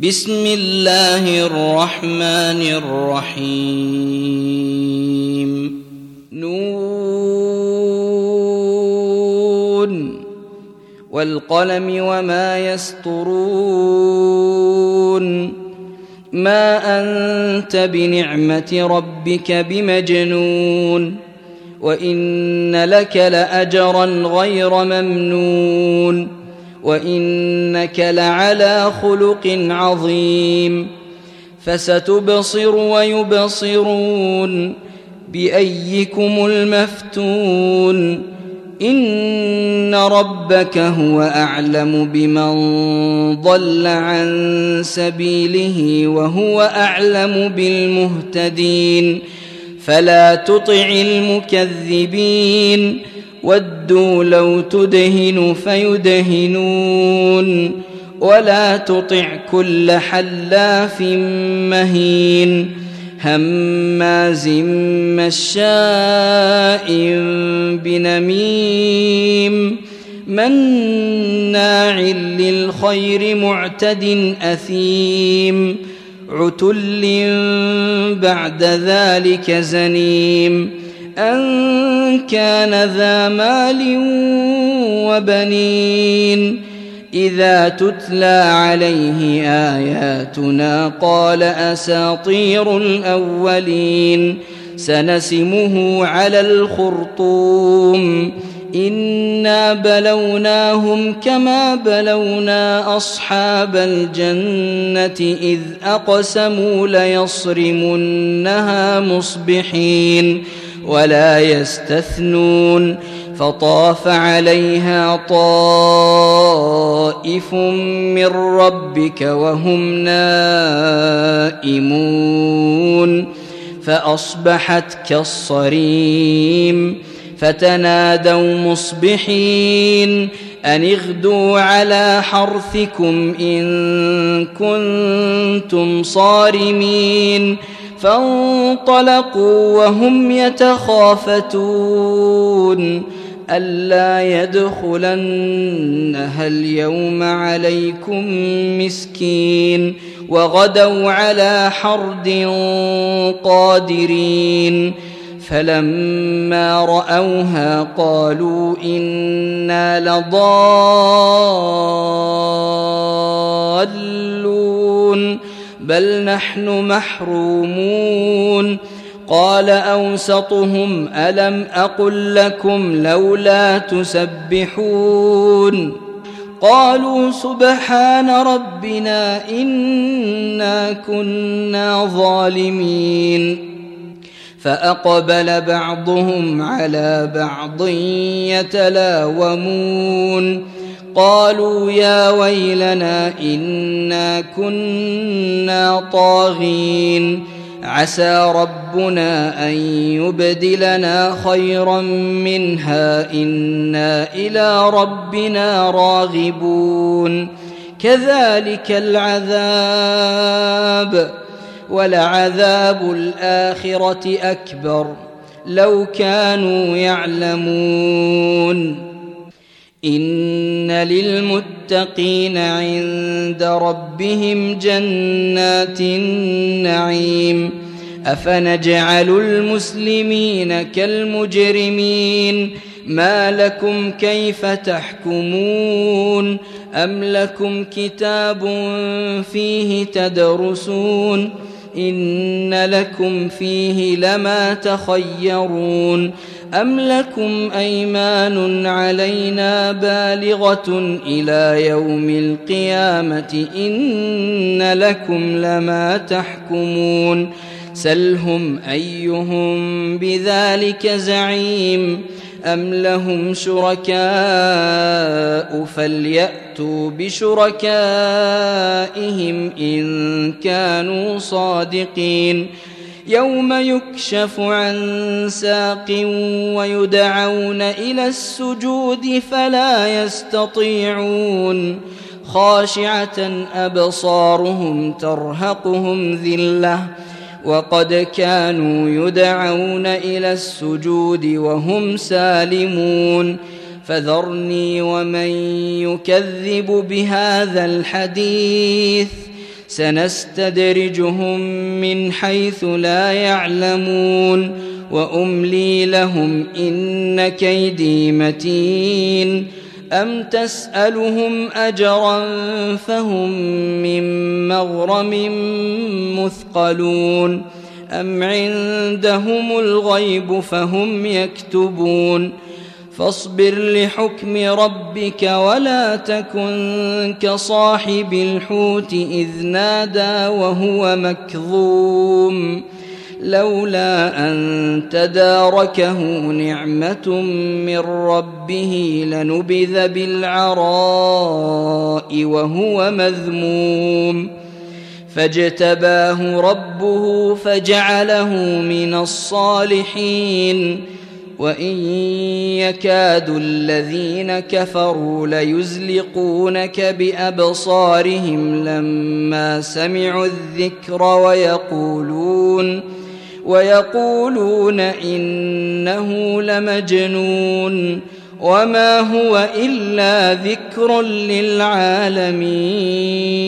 بسم الله الرحمن الرحيم. نون والقلم وما يسطرون. ما أنت بنعمة ربك بمجنون وإن لك لأجرا غير ممنون وإنك لعلى خلق عظيم. فستبصر ويبصرون بأيكم المفتون. إن ربك هو أعلم بمن ضل عن سبيله وهو أعلم بالمهتدين. فلا تطع المكذبين ودوا لو تدهن فيدهنون ولا تطع كل حلاف مهين هماز مشاء بنميم مناع للخير معتد أثيم عتل بعد ذلك زنيم أن كان ذا مال وبنين. إذا تتلى عليه آياتنا قال أساطير الأولين. سنسمه على الخرطوم. إنا بلوناهم كما بلونا أصحاب الجنة إذ أقسموا ليصرمنها مصبحين ولا يستثنون. فطاف عليها طائف من ربك وهم نائمون فأصبحت كالصريم. فتنادوا مصبحين أن اغدوا على حرثكم إن كنتم صارمين. فانطلقوا وهم يتخافتون ألا يدخلنها اليوم عليكم مسكين وغدوا على حرد قادرين. فلما رأوها قالوا إنا لضالون بل نحن محرومون. قال أوسطهم ألم أقل لكم لولا تسبحون. قالوا سبحان ربنا إنا كنا ظالمين. فأقبل بعضهم على بعض يتلاومون. قالوا يا ويلنا إنا كنا طاغين. عسى ربنا أن يبدلنا خيرا منها إنا إلى ربنا راغبون. كذلك العذاب ولعذاب الآخرة أكبر لو كانوا يعلمون. إن للمتقين عند ربهم جنات النعيم. أفنجعل المسلمين كالمجرمين ما لكم كيف تحكمون أم لكم كتاب فيه تدرسون إن لكم فيه لما تخيرون أم لكم أيمان علينا بالغة إلى يوم القيامة إن لكم لما تحكمون. سلهم أيهم بذلك زعيم أم لهم شركاء فليأتوا بشركائهم إن كانوا صادقين. يوم يكشف عن ساق ويدعون إلى السجود فلا يستطيعون. خاشعة أبصارهم ترهقهم ذلة وقد كانوا يدعون إلى السجود وهم سالمون. فذرني ومن يكذب بهذا الحديث سنستدرجهم من حيث لا يعلمون وأملي لهم إن كيدي متين أم تسألهم أجرا فهم من مغرم مثقلون أم عندهم الغيب فهم يكتبون فاصبر لحكم ربك ولا تكن كصاحب الحوت إذ نادى وهو مكظوم لولا أن تداركه نعمة من ربه لنبذ بالعراء وهو مذموم فاجتباه ربه فجعله من الصالحين وإن يكاد الذين كفروا ليزلقونك بأبصارهم لما سمعوا الذكر ويقولون إنه لمجنون وما هو إلا ذكر للعالمين.